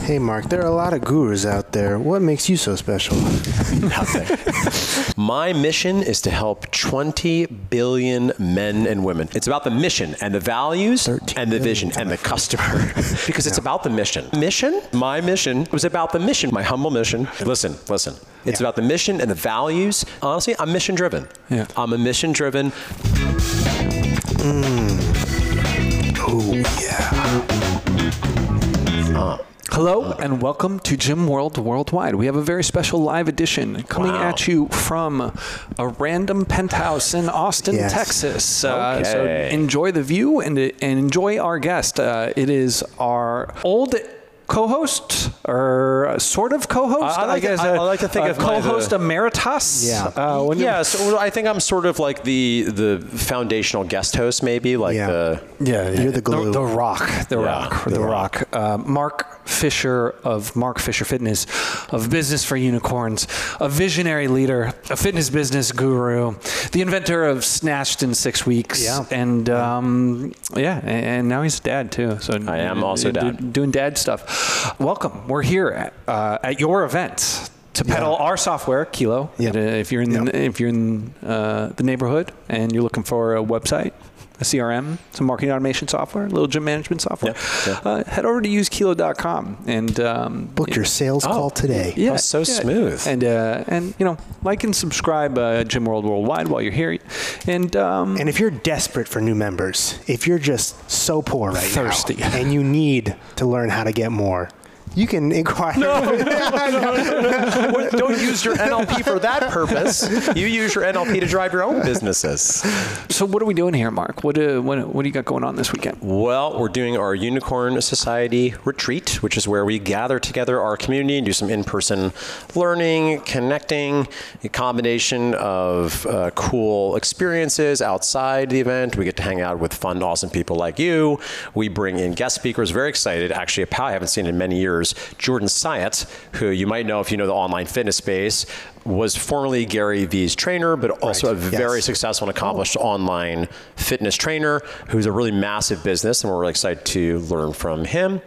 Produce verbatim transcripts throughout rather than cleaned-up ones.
Hey, Mark, there are a lot of gurus out there. What makes you so special? Nothing. My mission is to help twenty billion men and women. It's about the mission and the values and the vision and the customer. Because it's yeah. about the mission. Mission? My mission was about the mission, my humble mission. Listen, listen. It's yeah. about the mission and the values. Honestly, I'm mission driven. Yeah. I'm a mission driven. Mm. Oh, yeah. Uh. Hello and welcome to Gym World Worldwide. We have a very special live edition coming wow. at you from a random penthouse in Austin, yes. Texas. Okay. Uh, so enjoy the view and, and enjoy our guest. Uh, it is our old co-host or sort of co-host. I, I, like, I guess I, I like to think uh, of co-host the, emeritus. Yeah. Uh, yeah. So I think I'm sort of like the the foundational guest host, maybe like yeah. the yeah. You're the glue. The, the rock. The yeah. rock. The, the rock. rock. Uh, Mark Fisher of Mark Fisher Fitness, of Business for Unicorns, a visionary leader, a fitness business guru, the inventor of Snatched in Six Weeks, yeah. and um, yeah, and now he's a dad too. So I am also dad. doing dad stuff. Welcome. We're here at, uh, at your event to peddle yeah. our software, Kilo. Yep. Uh, if you're in the, yep. if you're in uh, the neighborhood and you're looking for a website, a C R M, some marketing automation software, a little gym management software, yeah, yeah. Uh, head over to use kilo dot com and um, book your sales oh, call today. Yeah, oh, so yeah. smooth. And uh, and you know, like and subscribe uh, Gym World Worldwide while you're here. And um, and if you're desperate for new members, if you're just so poor right thirsty. now, and you need to learn how to get more, you can inquire. No, no, no, no. Don't use your N L P for that purpose. You use your N L P to drive your own businesses. So what are we doing here, Mark? What do, what, what do you got going on this weekend? Well, we're doing our Unicorn Society retreat, which is where we gather together our community and do some in-person learning, connecting, a combination of uh, cool experiences outside the event. We get to hang out with fun, awesome people like you. We bring in guest speakers. Very excited. Actually, a pal I haven't seen in many years. Jordan Syatt, who you might know if you know the online fitness space, was formerly Gary Vee's trainer, but also right. a very yes. successful and accomplished oh. online fitness trainer who's a really massive business, and we're really excited to learn from him.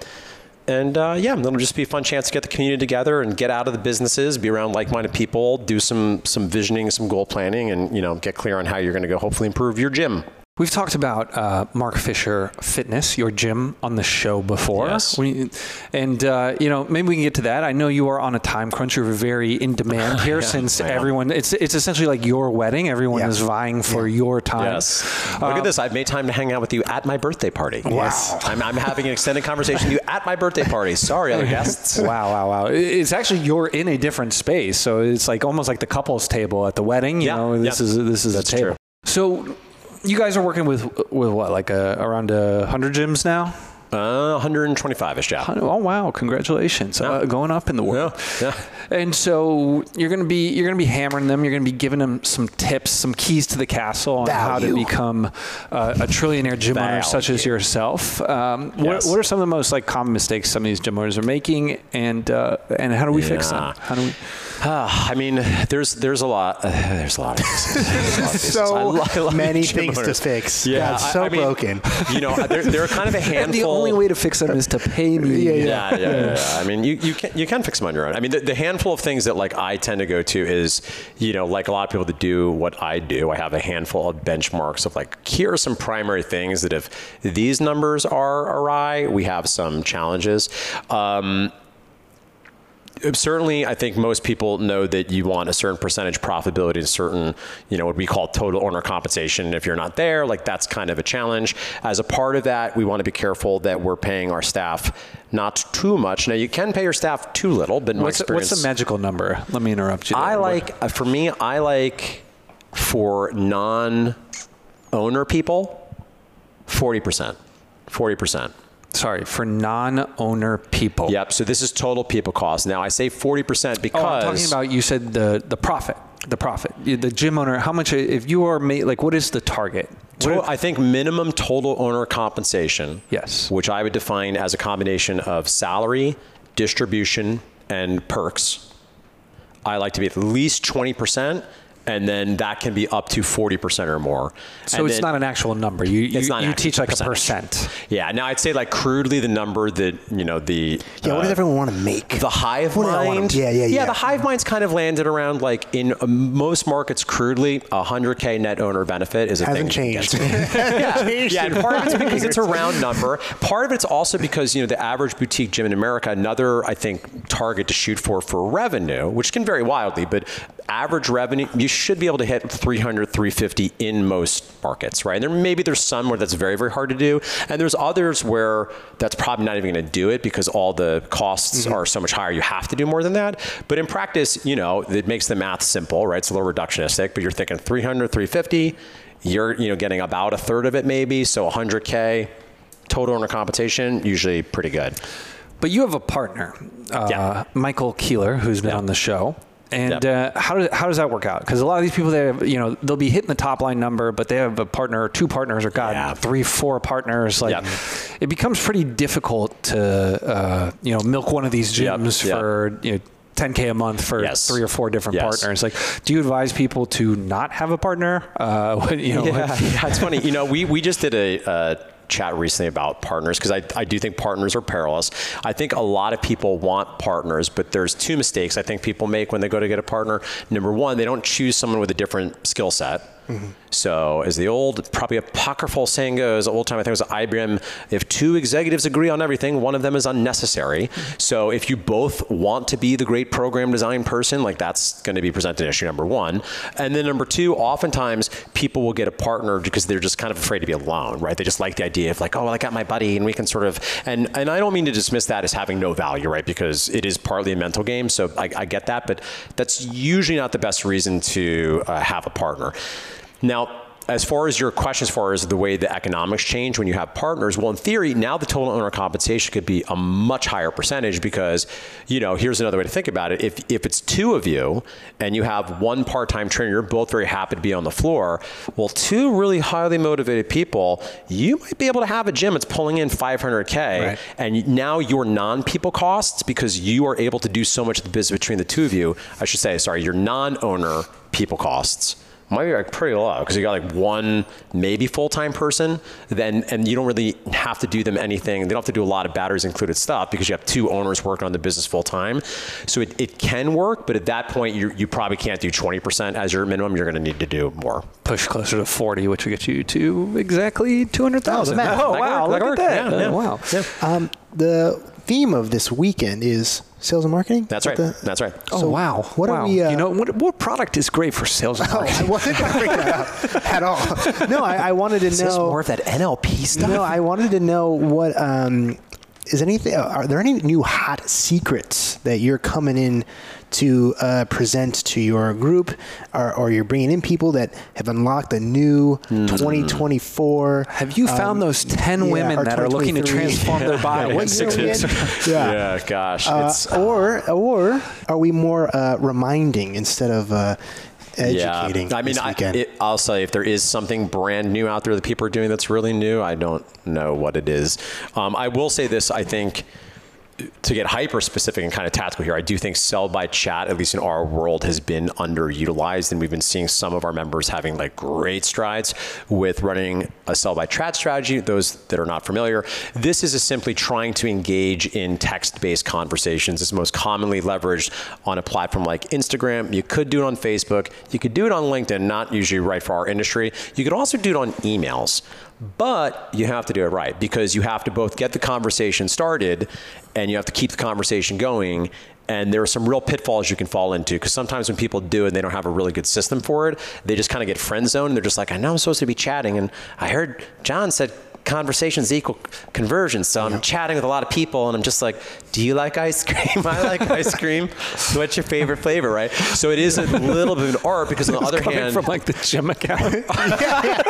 And uh, yeah, it'll just be a fun chance to get the community together and get out of the businesses, be around like-minded people, do some some visioning, some goal planning, and you know get clear on how you're going to go hopefully improve your gym. We've talked about uh, Mark Fisher Fitness, your gym, on the show before. Yes. We, and, uh, you know, maybe we can get to that. I know you are on a time crunch. You're very in demand here yeah, since everyone, it's it's essentially like your wedding. Everyone yeah. is vying for yeah. your time. Yes. Look um, at this. I've made time to hang out with you at my birthday party. Wow. Yes. I'm, I'm having an extended conversation with you at my birthday party. Sorry, other guests. Wow, wow, wow. It's actually, you're in a different space. So it's like almost like the couples table at the wedding. You yeah. know, this yeah. is this is That's a table. true. So you guys are working with with what, like a, around a hundred gyms now? Uh, one hundred twenty-five-ish, yeah. Oh wow! Congratulations, yeah. uh, going up in the world. Yeah. yeah. And so you're gonna be you're gonna be hammering them. You're gonna be giving them some tips, some keys to the castle on Value. how to become uh, a trillionaire gym Value. owner such as yourself. Um, Yes. what, what are some of the most like common mistakes some of these gym owners are making, and uh, and how do we yeah. fix them? How do we? Uh, I mean, there's there's a lot. Uh, there's a lot of things. so I lo- I love many gym things owners. to fix. Yeah, It's I- so I mean, broken. You know, they're, they're kind of a handful. And the only way to fix them is to pay me. Yeah, Yeah, yeah, yeah. yeah. I mean, you, you can you can fix them on your own. I mean, the, the handful of things that like I tend to go to is, you know, like a lot of people that do what I do, I have a handful of benchmarks of like, here are some primary things that if these numbers are awry, we have some challenges. Um, Certainly, I think most people know that you want a certain percentage profitability, a certain, you know, what we call total owner compensation. If you're not there, like that's kind of a challenge. As a part of that, we want to be careful that we're paying our staff not too much. Now, you can pay your staff too little, but in my What's, experience, what's the magical number? Let me interrupt you. I there. like, uh, for me, I like for non-owner people, forty percent. forty percent. Sorry, for non-owner people. Yep. So this is total people cost. Now I say forty percent because Oh, I'm talking about, you said the the profit. The profit. The gym owner, how much, if you are made, like, what is the target? To, I think minimum total owner compensation. Yes. Which I would define as a combination of salary, distribution, and perks. I like to be at least twenty percent. And then that can be up to forty percent or more. So and it's then, not an actual number. You you, It's not you an teach like actual a percentage. percent. Yeah. Now I'd say like crudely the number that, you know, the Yeah, what does everyone want to make? the hive What do they mind. want to- yeah, yeah, yeah. the hive mind's kind of landed around like in uh, most markets crudely, a one hundred K net owner benefit is a Hasn't thing. changed. yeah, yeah, and part of it's because it's a round number. Part of it's also because, you know, the average boutique gym in America, another, I think, target to shoot for for revenue, which can vary wildly, but average revenue, you should be able to hit three hundred, three fifty in most markets, right? And there maybe there's some where that's very, very hard to do, and there's others where that's probably not even going to do it because all the costs mm-hmm. are so much higher. You have to do more than that. But in practice, you know, it makes the math simple, right? It's a little reductionistic, but you're thinking three hundred, three fifty. You're, you know, getting about a third of it maybe, so one hundred K total owner compensation, usually pretty good. But you have a partner, uh, Yeah. Michael Keeler, who's been Yeah. on the show. And Yeah. uh, how, does, how does that work out? Because a lot of these people, they have, you know, they'll be hitting the top line number, but they have a partner, or two partners, or God, Yeah. three, four partners. Like, Yep. it becomes pretty difficult to, uh, you know, milk one of these Yep. gyms Yep. for, you know, ten K a month for Yes. three or four different Yes. partners. Like, do you advise people to not have a partner? Uh, when, you know, Yeah, like- yeah, it's funny. You know, we, we just did a, uh chat recently about partners because I, I do think partners are perilous. I think a lot of people want partners, but there's two mistakes I think people make when they go to get a partner. Number one, they don't choose someone with a different skill set. Mm-hmm. So as the old, probably apocryphal saying goes, old time I think it was I B M, if two executives agree on everything, one of them is unnecessary. Mm-hmm. So if you both want to be the great program design person, like that's going to be presented issue number one. And then number two, oftentimes people will get a partner because they're just kind of afraid to be alone, right? They just like the idea of like, oh, well, I got my buddy and we can sort of, and, and I don't mean to dismiss that as having no value, right? Because it is partly a mental game. So I, I get that, but that's usually not the best reason to uh, have a partner. Now, as far as your question, as far as the way the economics change when you have partners, well, in theory, now the total owner compensation could be a much higher percentage because, you know, here's another way to think about it. If, if it's two of you and you have one part-time trainer, you're both very happy to be on the floor, well, two really highly motivated people, you might be able to have a gym that's pulling in five hundred K. Right. And now your non-people costs, because you are able to do so much of the business between the two of you, I should say, sorry, your non-owner people costs might be like pretty low because you got like one maybe full-time person, then and you don't really have to do them anything. They don't have to do a lot of batteries included stuff because you have two owners working on the business full-time. So it, it can work, but at that point you you probably can't do twenty percent as your minimum. You're going to need to do more. Push closer to forty, which would get you to exactly two hundred thousand. Oh, oh wow, look at that. Yeah, yeah. Oh, wow. Yeah. Um, the theme of this weekend is sales and marketing. That's right. The, That's right. Oh, so wow. What wow. are we? Uh, you know, what, what product is great for sales and Oh, marketing? I wasn't going to bring that up at all. No, I, I wanted to Is know. this more of that N L P stuff? No, I wanted to know what um, is anything. Are there any new hot secrets that you're coming in to uh, present to your group, or, or you're bringing in people that have unlocked a new mm. twenty twenty-four? Have you found um, those ten yeah, women that are looking to transform their body? Yeah, what Six year years. yeah. yeah, gosh. Uh, it's, or or are we more uh, reminding instead of uh, educating? Yeah. I mean, this I, weekend? it, I'll say if there is something brand new out there that people are doing that's really new, I don't know what it is. Um, I will say this, I think, to get hyper specific and kind of tactical here, I do think sell by chat, at least in our world, has been underutilized, and we've been seeing some of our members having like great strides with running a sell by chat strategy. Those that are not familiar, this is simply trying to engage in text-based conversations. It's most commonly leveraged on a platform like Instagram. You could do it on Facebook. You could do it on LinkedIn, not usually right for our industry. You could also do it on emails. But you have to do it right because you have to both get the conversation started and you have to keep the conversation going. And there are some real pitfalls you can fall into because sometimes when people do it and they don't have a really good system for it, they just kind of get friend zoned. They're just like, I know I'm supposed to be chatting. And I heard John said conversations equal conversion. So I'm yeah. chatting with a lot of people and I'm just like, do you like ice cream? I like ice cream. What's your favorite flavor, right? So it is a little bit of an art because on the other coming hand, from like the gym account. yeah.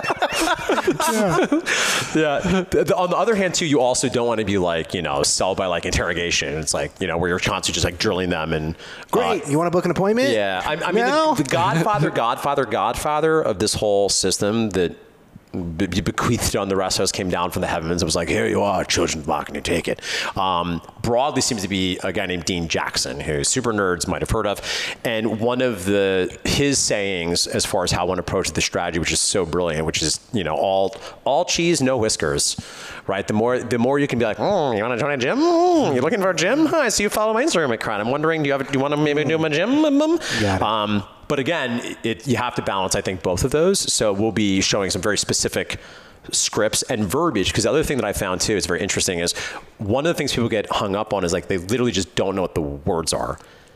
yeah. The, the, on the other hand, too, you also don't want to be like, you know, sell by like interrogation. It's like, you know, where you're constantly just like drilling them and great. Uh, you want to book an appointment? Yeah. I, I mean, no? the, the Godfather, Godfather, Godfather of this whole system that be bequeathed on the rest of us, came down from the heavens and was like, here you are, children of Mach, and you take it. Um, broadly seems to be a guy named Dean Jackson, who super nerds might have heard of. And one of the his sayings as far as how one approaches the strategy, which is so brilliant, which is, you know, all all cheese, no whiskers, right? The more the more you can be like, oh, you want to join a gym? Mm, you looking for a gym? Huh, I see you follow my Instagram account. I'm wondering, do you have do you want to maybe do my gym? Got it. Um, But again, it, you have to balance, I think, both of those. So we'll be showing some very specific scripts and verbiage, because the other thing that I found too is very interesting is one of the things people get hung up on is like they literally just don't know what the words are.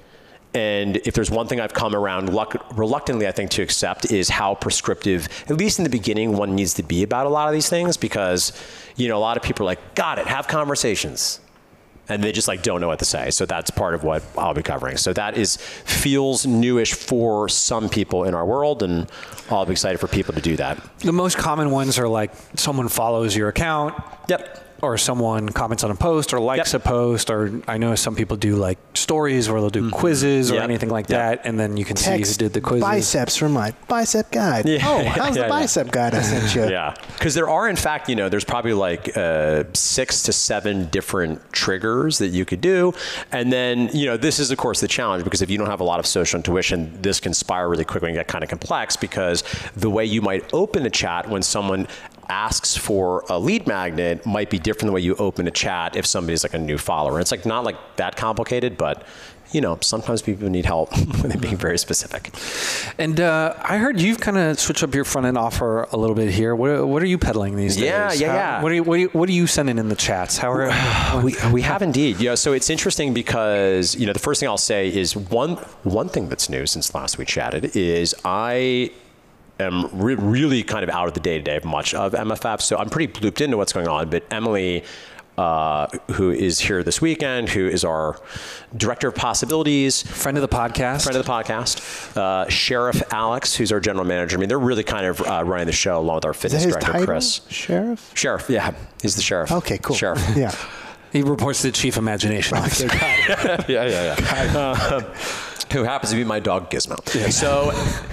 And if there's one thing I've come around luck, reluctantly, I think, to accept is how prescriptive, at least in the beginning, one needs to be about a lot of these things, because, you know, a lot of people are like, got it, have conversations. And they just like don't know what to say. So that's part of what I'll be covering. So that is feels newish for some people in our world, and I'll be excited for people to do that. The most common ones are like someone follows your account. Yep. Or someone comments on a post or likes yep. a post, or I know some people do like stories where they'll do mm-hmm. quizzes or yep. anything like yep. that, and then you can Text see who did the quizzes. Biceps from my bicep guide. Yeah. Oh, how's yeah, the bicep yeah. guide I sent you? Yeah, because there are, in fact, you know, there's probably like uh, six to seven different triggers that you could do, and then, you know, this is of course the challenge, because if you don't have a lot of social intuition, this can spiral really quickly and get kind of complex, because the way you might open a chat when someone asks for a lead magnet might be different than the way you open a chat if somebody's like a new follower. It's like not like that complicated, but you know, sometimes people need help with being very specific. And uh, I heard you've kind of switched up your front end offer a little bit here. What, what are you peddling these days? Yeah, yeah, How, yeah. What are you, what are you, what are you sending in the chats? How are we? We have indeed. Yeah. So it's interesting because, you know, the first thing I'll say is one one thing that's new since last we chatted is I. am re- really kind of out of the day-to-day of much of M F F, so I'm pretty looped into what's going on. But Emily, uh, who is here this weekend, who is our director of possibilities, friend of the podcast, friend of the podcast, uh, Sheriff Alex, who's our general manager. I mean, they're really kind of uh, running the show along with our fitness director, title? Chris. Sheriff? Sheriff, yeah, he's the sheriff. Okay, cool. Sheriff, yeah. He reports to the chief imagination officer. yeah, yeah, yeah. Uh, who happens to be my dog Gizmo. Yeah. So,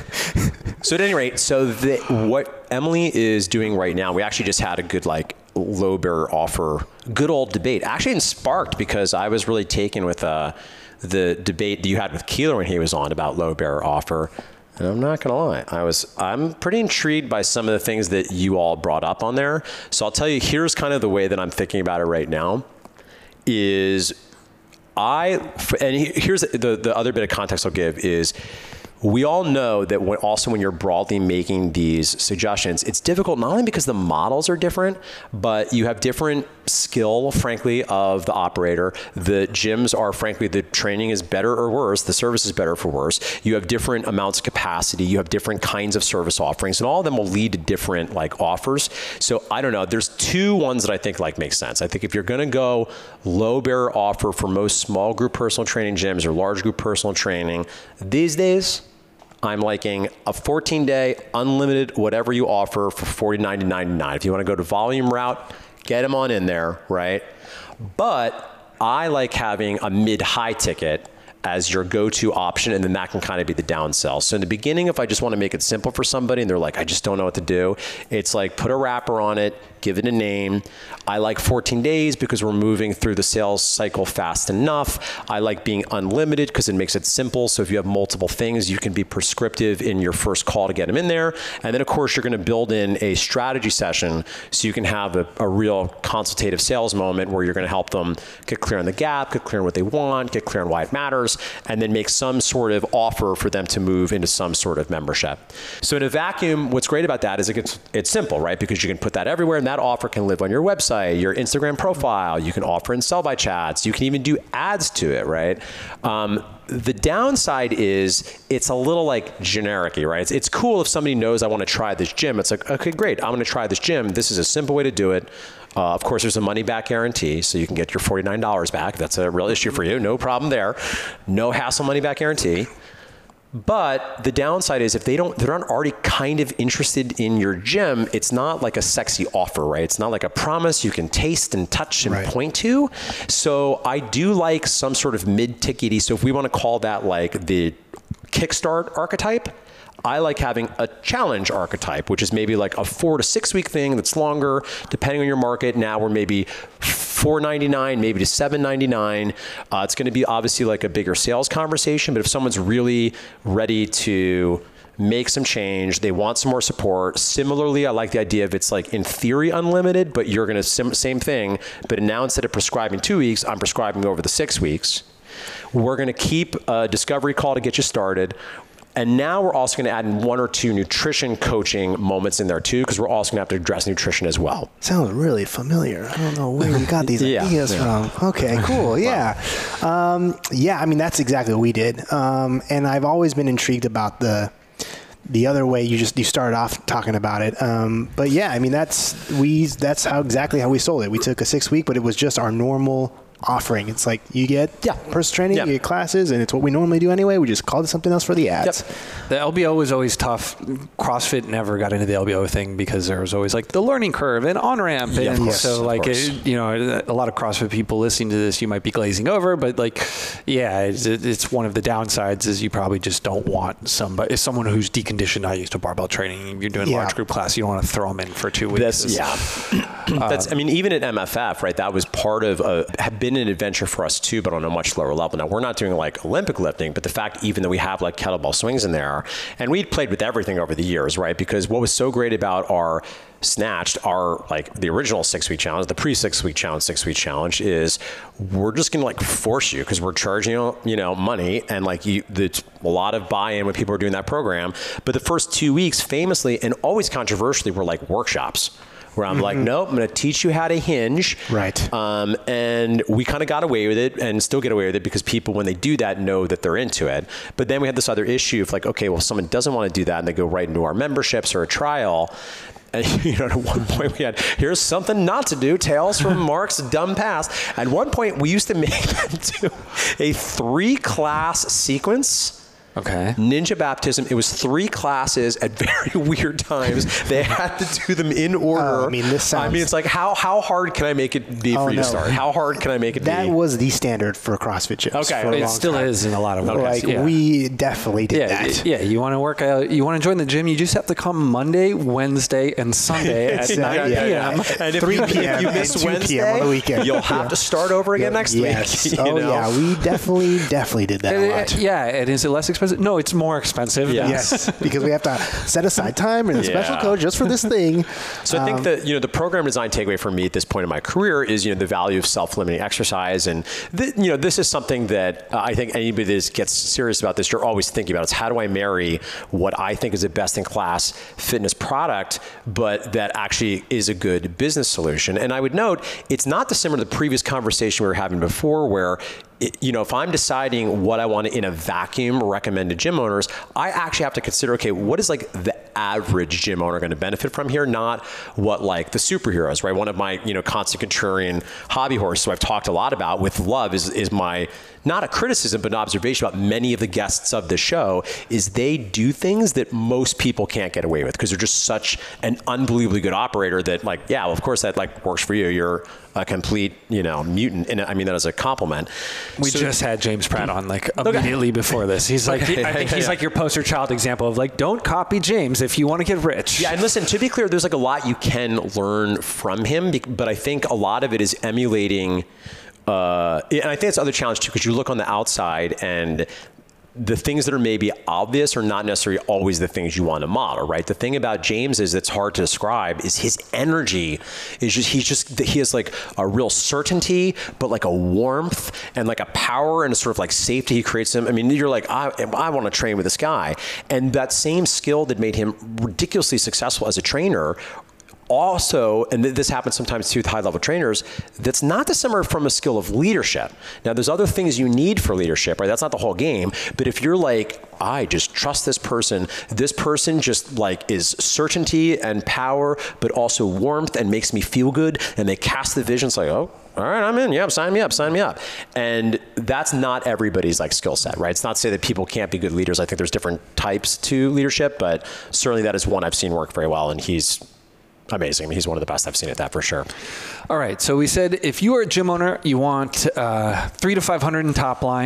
so at any rate, so the, what Emily is doing right now, we actually just had a good like low bearer offer, good old debate. Actually, it sparked because I was really taken with uh, the debate that you had with Keeler when he was on about low bearer offer. And I'm not gonna lie, I was I'm pretty intrigued by some of the things that you all brought up on there. So I'll tell you, here's kind of the way that I'm thinking about it right now. Is I, and here's the, the other bit of context I'll give is we all know that when, also when you're broadly making these suggestions, it's difficult not only because the models are different, but you have different skill, frankly, of the operator. The gyms are, frankly, the training is better or worse. The service is better for worse. You have different amounts of capacity. You have different kinds of service offerings, and all of them will lead to different like offers. So I don't know. There's two ones that I think like make sense. I think if you're going to go low bearer offer for most small group personal training gyms or large group personal training these days, I'm liking a fourteen day unlimited whatever you offer for forty-nine ninety-nine. If you want to go to volume route, get them on in there, right? But I like having a mid-high ticket as your go-to option, and then that can kind of be the downsell. So in the beginning, if I just want to make it simple for somebody and they're like, I just don't know what to do, it's like put a wrapper on it, give it a name. I like fourteen days because we're moving through the sales cycle fast enough. I like being unlimited because it makes it simple. So if you have multiple things, you can be prescriptive in your first call to get them in there. And then of course, you're going to build in a strategy session so you can have a, a real consultative sales moment where you're going to help them get clear on the gap, get clear on what they want, get clear on why it matters, and then make some sort of offer for them to move into some sort of membership. So in a vacuum, what's great about that is it gets, it's simple, right? Because you can put that everywhere, and that offer can live on your website, your Instagram profile. You can offer in sell by chats. You can even do ads to it, right? Um, the downside is it's a little like generic-y, right? It's, it's cool if somebody knows I want to try this gym. It's like, okay, great, I'm going to try this gym. This is a simple way to do it. Uh, of course, there's a money-back guarantee, so you can get your forty-nine dollars back. That's a real issue for you. No problem there. No hassle money-back guarantee. But the downside is if they don't, they're not already kind of interested in your gym, it's not like a sexy offer, right? It's not like a promise you can taste and touch and right. point to. So I do like some sort of mid-tickety. So if we want to call that like the Kickstart archetype, I like having a challenge archetype, which is maybe like a four to six week thing that's longer, depending on your market. Now we're maybe four ninety-nine, maybe to seven ninety-nine. Uh, it's going to be obviously like a bigger sales conversation, but if someone's really ready to make some change, they want some more support. Similarly, I like the idea of it's like in theory unlimited, but you're going to sim- same thing, but now instead of prescribing two weeks, I'm prescribing over the six weeks. We're going to keep a discovery call to get you started. And now we're also going to add in one or two nutrition coaching moments in there too, because we're also going to have to address nutrition as well. Sounds really familiar. I don't know where you got these yeah, ideas yeah. from. Okay, cool. Yeah. Um, yeah, I mean, that's exactly what we did. Um, and I've always been intrigued about the the other way you just you started off talking about it. Um, but yeah, I mean, that's we that's how exactly how we sold it. We took a six week, but it was just our normal offering. It's like you get yeah. personal training, yeah. you get classes, and it's what we normally do anyway. We just called it something else for the ads. Yep. The L B O was always tough. CrossFit never got into the L B O thing because there was always like the learning curve and on-ramp. Yeah, and course, so like, it, you know, a lot of CrossFit people listening to this, you might be glazing over, but like, yeah, it's, it's one of the downsides is you probably just don't want somebody, someone who's deconditioned, not used to barbell training, you're doing Yeah. large group class, you don't want to throw them in for two weeks. That's, yeah. That's, I mean, even at M F F, right, that was part of, a, had been an adventure for us too, but on a much lower level. Now, we're not doing like Olympic lifting, but the fact even that we have like kettlebell swings in there, and we'd played with everything over the years, right? Because what was so great about our Snatched, our like the original six-week challenge, the pre-six-week challenge, six-week challenge is we're just gonna like force you because we're charging you, you know, money and like you, the, a lot of buy-in when people are doing that program. But the first two weeks, famously and always controversially, were like workshops. Where I'm mm-hmm. like, nope, I'm going to teach you how to hinge. Right. Um, and we kind of got away with it and still get away with it because people, when they do that, know that they're into it. But then we had this other issue of like, okay, well, someone doesn't want to do that and they go right into our memberships or a trial. And, you know, at one point we had, here's something not to do, Tales from Mark's Dumb Past. At one point, we used to make them do a three-class sequence. Okay. Ninja baptism. It was three classes at very weird times. They had to do them in order. Oh, I mean, this sounds... I mean, it's like, how how hard can I make it be oh, for you no. to start? How hard can I make it that be? That was the standard for CrossFit gyms. Okay. For a it long still time. is in a lot of ways. Like, yeah. we definitely did yeah, that. Yeah, you want to work out, you want to join the gym, you just have to come Monday, Wednesday, and Sunday at Exactly. nine yeah, p.m. Yeah. And if three you, p.m. if you miss and two Wednesday, p.m. on the weekend. you'll have yeah. to start over again next yes. week. Oh, You know? yeah. We definitely, definitely did that And a it- lot. yeah, and is it less expensive? No, it's more expensive. Yeah. Yes, because we have to set aside time and a special Yeah. code just for this thing. So I think Um, that, you know, the program design takeaway for me at this point in my career is, you know, the value of self-limiting exercise. And, th- you know, this is something that uh, I think anybody that is, gets serious about this, you're always thinking about. It's how do I marry what I think is a best-in-class fitness product, but that actually is a good business solution. And I would note, it's not dissimilar to the previous conversation we were having before where, it, you know, if I'm deciding what I want to, in a vacuum, recommend to gym owners, I actually have to consider, okay, what is like the average gym owner going to benefit from here? Not what like the superheroes, right? One of my, you know, constant contrarian hobby horses, who I've talked a lot about with love, is, is my, not a criticism, but an observation about many of the guests of the show, is they do things that most people can't get away with because they're just such an unbelievably good operator that like, yeah, well, of course that like works for you. You're a complete, you know, mutant. And I mean that as a compliment. We So- just had James Pratt on like immediately before this. He's like, Okay. I think he's Yeah. like your poster child example of like, don't copy James if you want to get rich. Yeah, and listen, to be clear, there's like a lot you can learn from him, bec- but I think a lot of it is emulating, uh, and I think it's other challenge too, because you look on the outside and the things that are maybe obvious are not necessarily always the things you want to model, right? The thing about James is that's hard to describe is his energy is just, he's just, he has like a real certainty, but like a warmth and like a power and a sort of like safety he creates him. I mean, you're like, I, I want to train with this guy. And that same skill that made him ridiculously successful as a trainer also, and this happens sometimes too with high-level trainers, that's not dissimilar from a skill of leadership. Now, there's other things you need for leadership, right? That's not the whole game. But if you're like, I just trust this person, this person just like is certainty and power, but also warmth and makes me feel good, and they cast the vision, it's like, oh, all right, I'm in. Yeah, sign me up, sign me up. And that's not everybody's like skill set, right? It's not to say that people can't be good leaders. I think there's different types to leadership, but certainly that is one I've seen work very well, and he's amazing. I mean, he's one of the best I've seen at that for sure. All right. So we said if you are a gym owner, you want uh, three to five hundred in top line.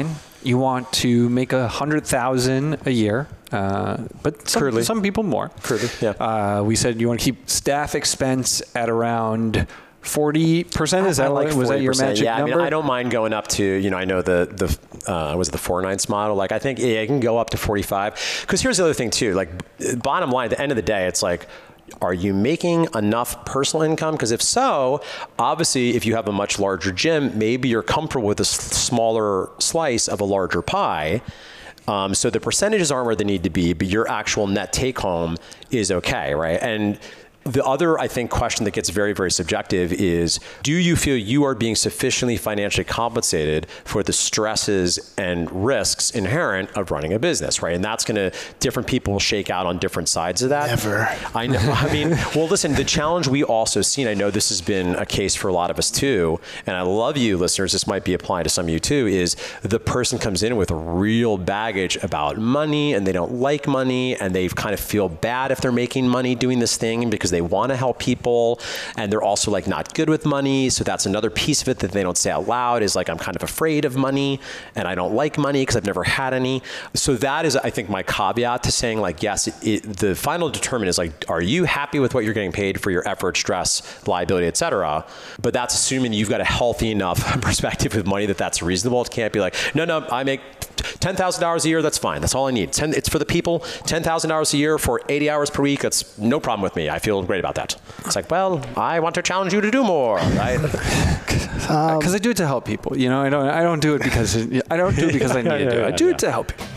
you want to make a hundred thousand a year. Uh, but some, some people more. Crudely, yeah. Uh, we said you want to keep staff expense at around forty percent. Is that like was that your magic yeah, number? I mean, I don't mind going up to, you know, I know the, the uh, was it the four ninths model? Like, I think yeah, it can go up to forty-five. Because here's the other thing, too. Like, bottom line, at the end of the day, it's like, are you making enough personal income? Because if so, obviously, if you have a much larger gym, maybe you're comfortable with a smaller slice of a larger pie. Um, so the percentages aren't where they need to be, but your actual net take home is okay, right? And the other, I think, question that gets very, very subjective is, do you feel you are being sufficiently financially compensated for the stresses and risks inherent of running a business, right? And that's going to, different people will shake out on different sides of that. Never. I know. I mean, well, listen, the challenge we also see, and I know this has been a case for a lot of us too, and I love you listeners, this might be applied to some of you too, is the person comes in with a real baggage about money, and they don't like money, and they kind of feel bad if they're making money doing this thing because they want to help people, and they're also like not good with money. So that's another piece of it that they don't say out loud, is like, I'm kind of afraid of money and I don't like money because I've never had any. So that is, I think, my caveat to saying, like, yes, it, it, the final determinant is like, are you happy with what you're getting paid for your effort, stress, liability, et cetera? But that's assuming you've got a healthy enough perspective with money that that's reasonable. It can't be like, no, no, I make ten thousand dollars a year, that's fine. That's all I need. ten, it's for the people. ten thousand dollars a year for eighty hours per week, that's no problem with me. I feel great about that. It's like, well, I want to challenge you to do more. Right? Because um, I do it to help people. You know, I don't. I don't do it because I don't do it because I need to do it. I do it to help people.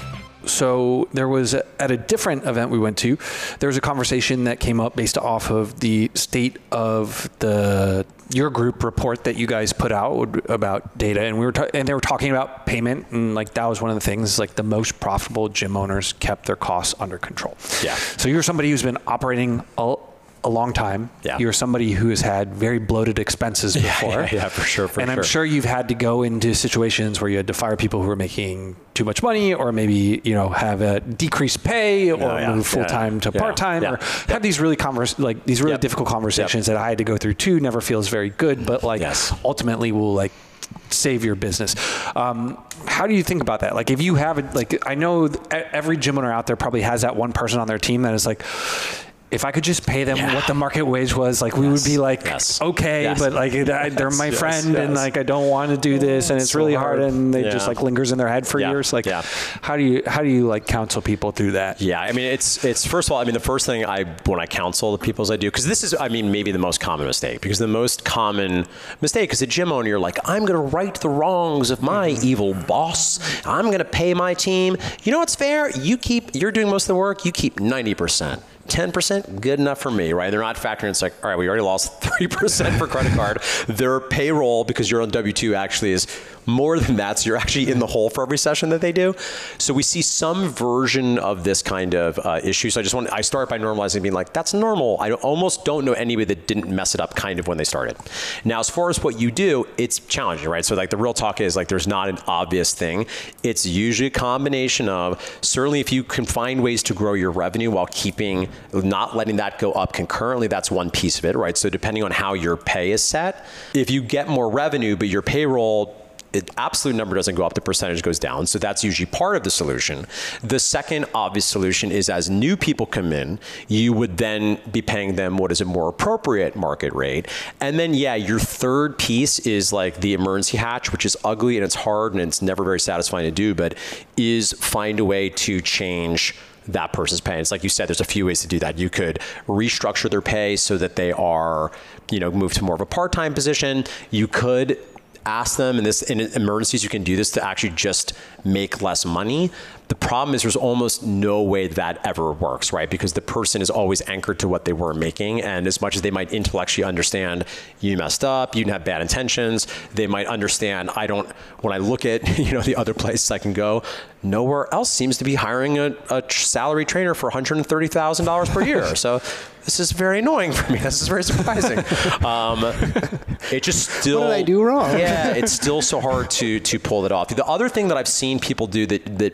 So there was, at a different event we went to, there was a conversation that came up based off of the state of the your group report that you guys put out about data, and we were ta- and they were talking about payment, and like that was one of the things, like the most profitable gym owners kept their costs under control. Yeah. So you're somebody who's been operating a a long time. Yeah. You're somebody who has had very bloated expenses before. Yeah, yeah, yeah, for sure, for and sure. I'm sure you've had to go into situations where you had to fire people who are making too much money, or maybe, you know, have a decreased pay, or yeah, move full time yeah, to yeah, part time, yeah, or yeah. have these really converse like these really Yep. difficult conversations Yep. that I had to go through too. Never feels very good, but like Yes. ultimately will like save your business. Um, how do you think about that? Like, if you have it, like, I know every gym owner out there probably has that one person on their team that is like, if I could just pay them yeah. what the market wage was, like, we yes. would be like, yes. okay, yes. but like, I, they're my yes. friend, yes. and like, I don't want to do this, and it's so really hard, hard. and it Yeah. just like lingers in their head for Yeah. years. Like, Yeah. how do you how do you like counsel people through that? Yeah, I mean, it's it's first of all, I mean, the first thing I when I counsel the people is I do, because this is, I mean, maybe the most common mistake, because the most common mistake as a gym owner, you're like, I'm going to right the wrongs of my mm-hmm. evil boss. I'm going to pay my team. You know what's fair? You keep, you're doing most of the work. You keep ninety percent. ten percent, good enough for me, right? They're not factoring, it's like, all right, we already lost three percent for credit card. Their payroll, because you're on W two, actually is more than that. So you're actually in the hole for every session that they do. So we see some version of this kind of uh, issue. So I just want, I start by normalizing, being like, that's normal. I almost don't know anybody that didn't mess it up kind of when they started. Now, as far as what you do, it's challenging, right? So like the real talk is like, there's not an obvious thing. It's usually a combination of, certainly if you can find ways to grow your revenue while keeping, not letting that go up concurrently, that's one piece of it, right? So depending on how your pay is set, if you get more revenue, but your payroll, the absolute number doesn't go up, the percentage goes down. So that's usually part of the solution. The second obvious solution is, as new people come in, you would then be paying them what is a more appropriate market rate. And then, yeah, your third piece is like the emergency hatch, which is ugly and it's hard and it's never very satisfying to do, but is find a way to change that person's pay. And it's like you said, there's a few ways to do that. You could restructure their pay so that they are, you know, move to more of a part-time position. You could ask them, and this in emergencies, you can do this to actually just make less money. The problem is there's almost no way that ever works, right? Because the person is always anchored to what they were making. And as much as they might intellectually understand you messed up, you didn't have bad intentions, they might understand, I don't, when I look at, you know, the other places I can go, nowhere else seems to be hiring a, a salary trainer for one hundred thirty thousand dollars per year. So this is very annoying for me. This is very surprising. um, it just still... What did I do wrong? Yeah, it's still so hard to to pull that off. The other thing that I've seen people do that, that might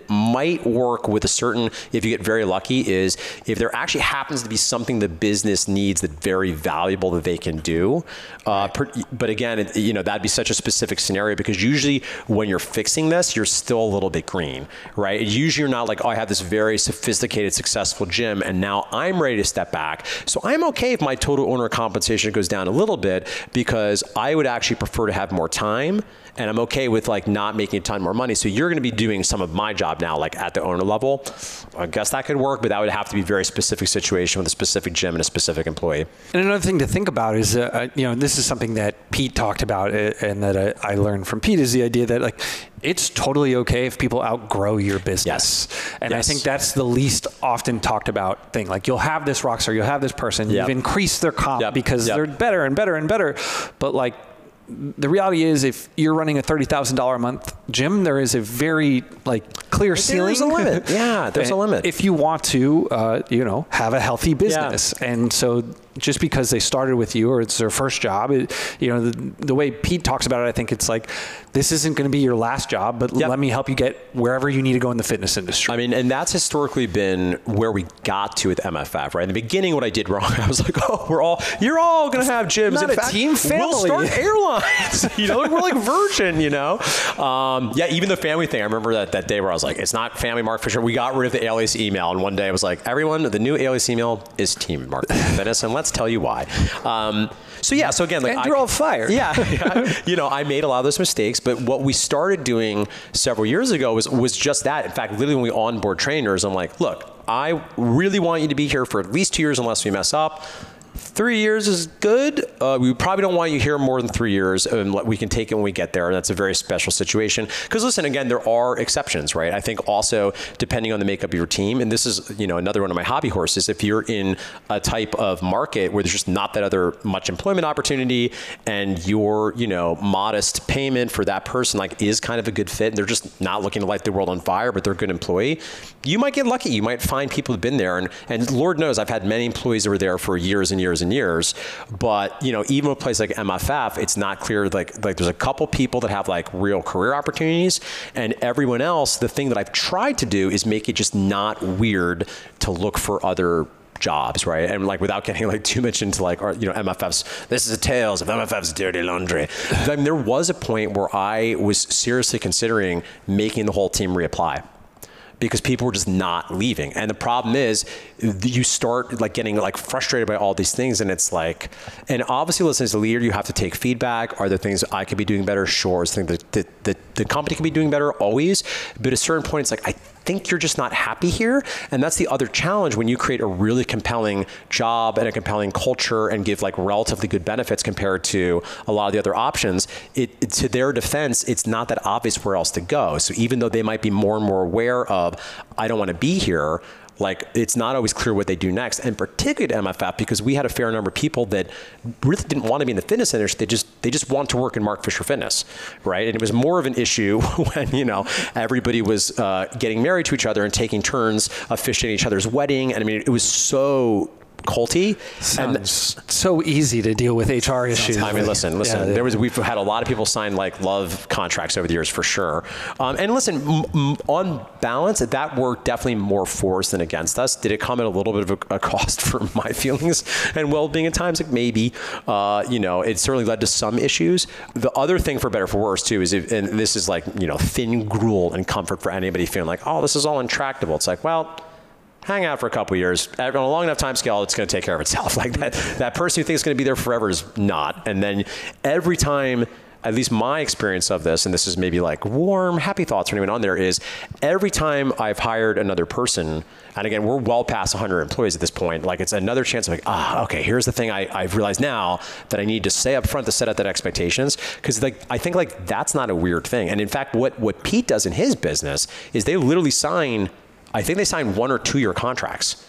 might work with a certain, if you get very lucky, is if there actually happens to be something the business needs that very valuable that they can do. Uh, per, but again, it, you know, that'd be such a specific scenario, because usually when you're fixing this, you're still a little bit green, right? Usually you're not like, oh, I have this very sophisticated, successful gym, and now I'm ready to step back. So I'm okay if my total owner compensation goes down a little bit, because I would actually prefer to have more time, and I'm okay with like not making a ton more money. So you're going to be doing some of my job now, like at the owner level. I guess that could work, but that would have to be a very specific situation with a specific gym and a specific employee. And another thing to think about is, uh, you know, this is something that Pete talked about, uh, and that I, I learned from Pete, is the idea that like, it's totally okay if people outgrow your business. Yes. And yes. I think that's the least often talked about thing. Like, you'll have this rock star, you'll have this person, yep. you've increased their comp yep. because yep. they're better and better and better. But like, the reality is, if you're running a thirty thousand dollars a month gym, there is a very like clear ceiling. There's a limit. Yeah, there's a limit. If you want to, uh, you know, have a healthy business. Yeah. And so just because they started with you or it's their first job, it, you know, the, the way Pete talks about it, I think it's like, this isn't going to be your last job, but yep. let me help you get wherever you need to go in the fitness industry. I mean, and that's historically been where we got to with M F F, right? In the beginning, what I did wrong, I was like, oh, we're all, you're all going to have gyms. Not in a fact, team family. We'll start airlines. You know, we're like Virgin, you know? Um, yeah, even the family thing. I remember that, that day where I was like, it's not family Mark Fisher. We got rid of the Alias email. And one day I was like, everyone, the new Alias email is Team Mark Fitness. And let's tell you why. Um, so yeah, so again, like and you're I, all fired. Yeah, yeah, you know, I made a lot of those mistakes, but what we started doing several years ago was was just that. In fact, literally when we onboard trainers, I'm like, look, I really want you to be here for at least two years unless we mess up. Three years is good. Uh, we probably don't want you here more than three years, and we can take it when we get there. And that's a very special situation. Because listen, again, there are exceptions, right? I think also depending on the makeup of your team, and this is, you know, another one of my hobby horses. If you're in a type of market where there's just not that other much employment opportunity, and your, you know, modest payment for that person like is kind of a good fit, and they're just not looking to light the world on fire, but they're a good employee, you might get lucky. You might find people who've been there, and and Lord knows I've had many employees that were there for years and years and years. But, you know, even a place like M F F, it's not clear, like, like there's a couple people that have like real career opportunities, and everyone else, the thing that I've tried to do is make it just not weird to look for other jobs, right? And like, without getting like too much into like, or, you know, M F F's, this is a tales of M F F's dirty laundry. I mean, there was a point where I was seriously considering making the whole team reapply, because people were just not leaving. And the problem is you start like getting like frustrated by all these things, and it's like, and obviously listen, as a leader, you have to take feedback. Are there things I could be doing better? Sure. Is things that the, the, the company can be doing better? Always. But at a certain point, it's like, I think you're just not happy here. And that's the other challenge when you create a really compelling job and a compelling culture and give like relatively good benefits compared to a lot of the other options. It, it to their defense, it's not that obvious where else to go. So even though they might be more and more aware of, I don't want to be here, like it's not always clear what they do next, and particularly at M F F, because we had a fair number of people that really didn't want to be in the fitness industry. They just they just want to work in Mark Fisher Fitness, right? And it was more of an issue when, you know, everybody was uh, getting married to each other and taking turns officiating each other's wedding. And I mean, it was so culty. Sounds and so easy to deal with H R issues. I mean, listen, listen. Yeah, there was we've had a lot of people sign like love contracts over the years for sure. Um, and listen, m- m- on balance, that worked definitely more for us than against us. Did it come at a little bit of a, a cost for my feelings and well-being at times? Like maybe, uh, you know, it certainly led to some issues. The other thing, for better or for worse, too, is if, and this is like, you know, thin gruel and comfort for anybody feeling like, oh, this is all intractable. It's like, well, hang out for a couple of years. On a long enough time scale, it's going to take care of itself. Like that, that person who thinks it's going to be there forever is not. And then every time, at least my experience of this, and this is maybe like warm, happy thoughts for anyone on there, is every time I've hired another person, and again, we're well past one hundred employees at this point, like it's another chance of like, ah, okay, here's the thing I, I've realized now that I need to say up front to set up that expectations. Because like, I think like that's not a weird thing. And in fact, what, what Pete does in his business is they literally sign, I think they sign one or two year contracts.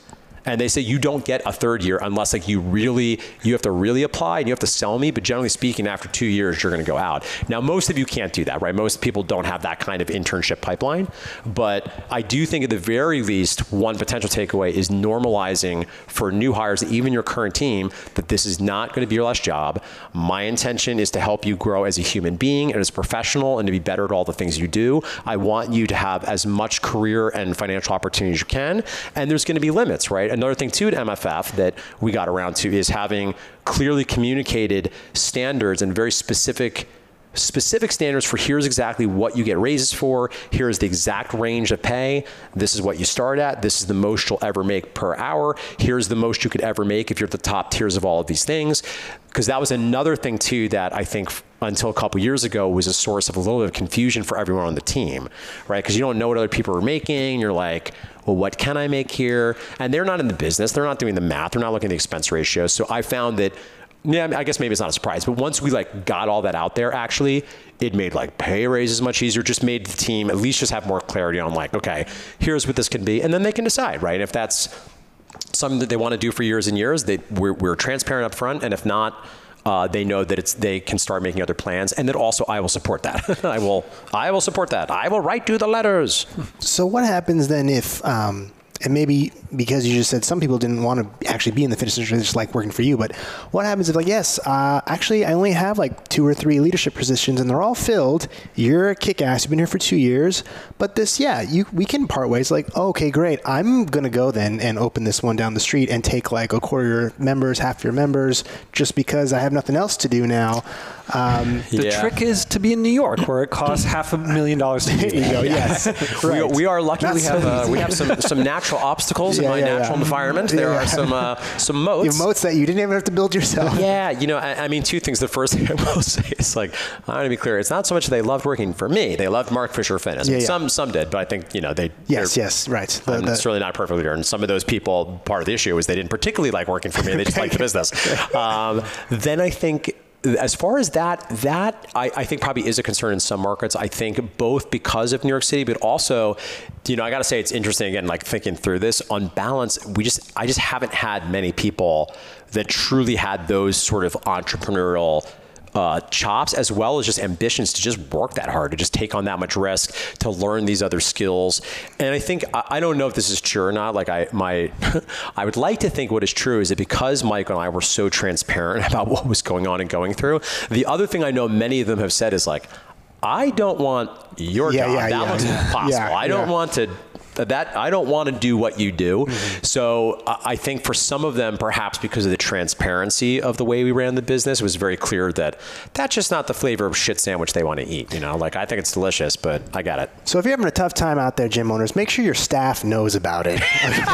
And they say you don't get a third year unless like you really, you have to really apply and you have to sell me. But generally speaking, after two years, you're going to go out. Now, most of you can't do that, right? Most people don't have that kind of internship pipeline. But I do think at the very least, one potential takeaway is normalizing for new hires, even your current team, that this is not going to be your last job. My intention is to help you grow as a human being and as a professional and to be better at all the things you do. I want you to have as much career and financial opportunity as you can. And there's going to be limits, right? Another thing too at M F F that we got around to is having clearly communicated standards and very specific specific standards for here's exactly what you get raises for, here's the exact range of pay, this is what you start at, this is the most you'll ever make per hour, here's the most you could ever make if you're at the top tiers of all of these things. Because that was another thing too that I think until a couple years ago was a source of a little bit of confusion for everyone on the team, right? Because you don't know what other people are making, you're like, well, what can I make here? And they're not in the business, they're not doing the math, they're not looking at the expense ratios. So I found that, yeah, I guess maybe it's not a surprise, but once we like got all that out there, actually, it made like pay raises much easier, just made the team at least just have more clarity on like, okay, here's what this can be. And then they can decide, right? If that's something that they want to do for years and years, they, we're, we're transparent up front. And if not, uh, they know that it's, they can start making other plans. And then also I will support that. I will, I will support that. I will write you the letters. So what happens then if, um, and maybe because you just said some people didn't want to actually be in the fitness industry, they just like working for you, but what happens if like, yes, uh, actually I only have like two or three leadership positions and they're all filled. You're a kick-ass, you've been here for two years, but this, yeah, you we can part ways. Like, oh, okay, great. I'm going to go then and open this one down the street and take like a quarter of your members, half your members, just because I have nothing else to do now. Um, the yeah. trick is to be in New York, where it costs half a million dollars to there you go. Yes, right. we, we are lucky. Not we have so uh, easy. we have some some natural obstacles Yeah, in my yeah, natural yeah. environment. There Yeah. are some uh, some You moats. have moats that you didn't even have to build yourself. Yeah, you know, I, I mean, two things. The first thing I will say is like, I want to be clear. It's not so much they loved working for me. They loved Mark Fisher Fitness. I mean, Yeah, yeah. Some some did, but I think you know they. Yes, they're- yes, right. The- I'm the- certainly not perfectly clear. And some of those people, part of the issue is they didn't particularly like working for me. They just liked the business. Um, then I think. As far as that, that I, I think probably is a concern in some markets. I think both because of New York City, but also, you know, I got to say it's interesting again, like thinking through this on balance, we just, I just haven't had many people that truly had those sort of entrepreneurial Uh, chops as well as just ambitions to just work that hard, to just take on that much risk, to learn these other skills. And I think, I, I don't know if this is true or not. Like I, my, I would like to think what is true is that because Mike and I were so transparent about what was going on and going through, the other thing I know many of them have said is like, I don't want your Yeah, job. yeah, that yeah. looks impossible. Yeah, I don't yeah. want to that I don't want to do what you do. Mm-hmm. So I I think for some of them, perhaps because of the transparency of the way we ran the business, it was very clear that that's just not the flavor of shit sandwich they want to eat. You know, like I think it's delicious, but I got it. So if you're having a tough time out there, gym owners, make sure your staff knows about it.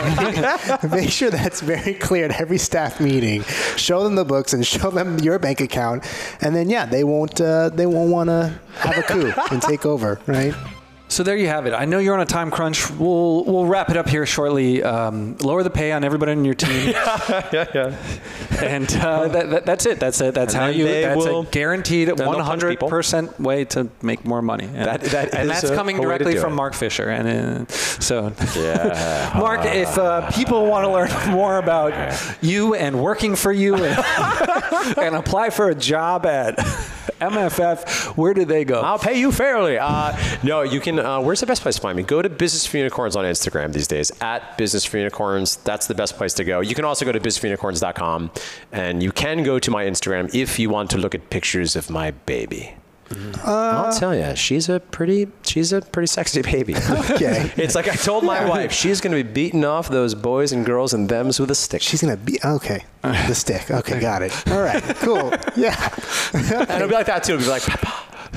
Make sure that's very clear at every staff meeting. Show them the books and show them your bank account, and then yeah, they won't uh, they won't want to have a coup and take over, right? So there you have it. I know you're on a time crunch. We'll we'll wrap it up here shortly. Um, lower the pay on everybody on your team. yeah, yeah. And uh, that, that, that's it. That's it. That's And how then you. they That's will- a guaranteed they'll punch one hundred percent way to make more money. And, That- that and is that's a- coming a way to directly do from it. Mark Fisher. And uh, so, Yeah. Mark, if uh, people want to learn more about you and working for you and, and apply for a job at M F F, where do they go? I'll pay you fairly. Uh, no, you can. Uh, where's the best place to find me? Go to Business for Unicorns on Instagram these days. At Business for Unicorns. That's the best place to go. You can also go to business for unicorns dot com, and you can go to my Instagram if you want to look at pictures of my baby. Uh, I'll tell you, she's a pretty, she's a pretty sexy baby. Okay. It's like I told my wife, she's going to be beating off those boys and girls and thems with a stick. She's gonna be okay. The stick. Okay, got it. All right, cool. Yeah. And it'll be like that too. It'll be like, Papa.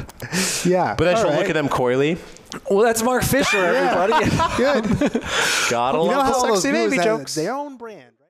Yeah. But then All she'll right. look at them coyly. Well, that's Mark Fisher, everybody. Good. Gotta You know love how all the those sexy gurus baby have jokes. their own brand.